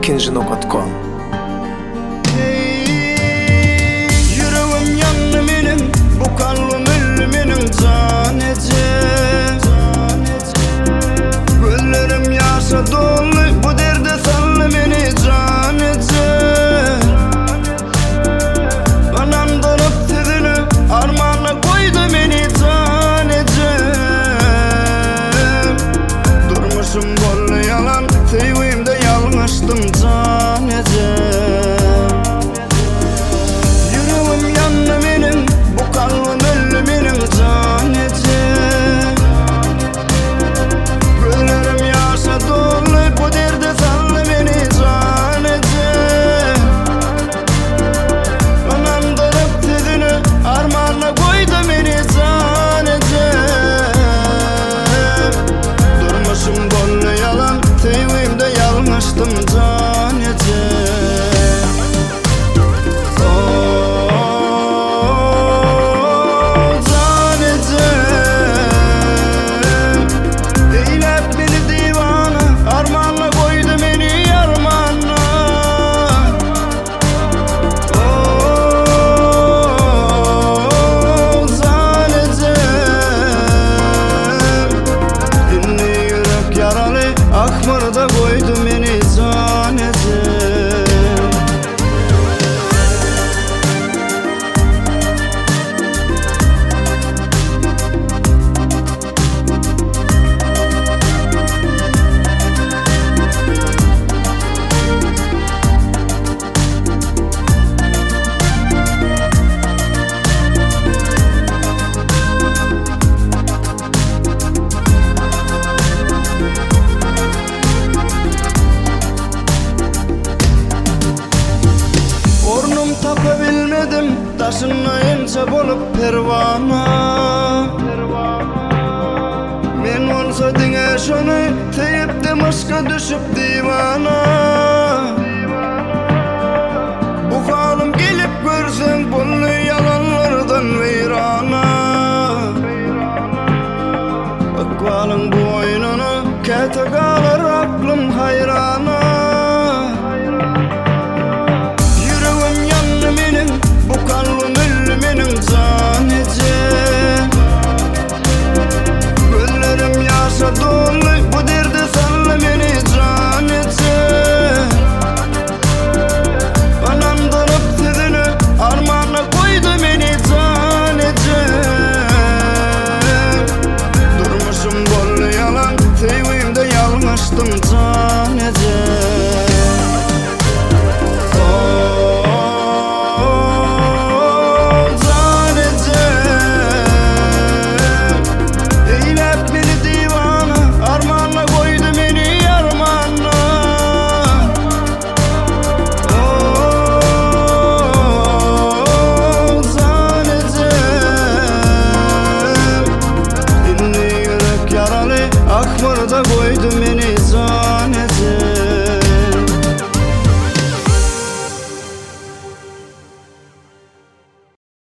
ikinci.com. Yüreğim yandı benim, bu kalbim öldü benim canece. Güllerim yaşa dolu, bu derde sallı beni canece. Anam dolup tüdünü, armağana koydu beni canece. Durmuşum bollu yalan, teyvimde yanlıştım canece. Yüreğim yandı benim, bu kalbim öldü benim canece. Güllerim yaşa dolu, bu derde sallı beni canece. Anam dolup tüdünü, armağana koydu beni canece. Durmuşum bollu yalan, teyvimde yanlıştım canece. Akmarda koydu beni canece. Tapabilmedim taşınmayınca bolup pervana. Men olsa dine şonu teyip de maşka düşüp divana.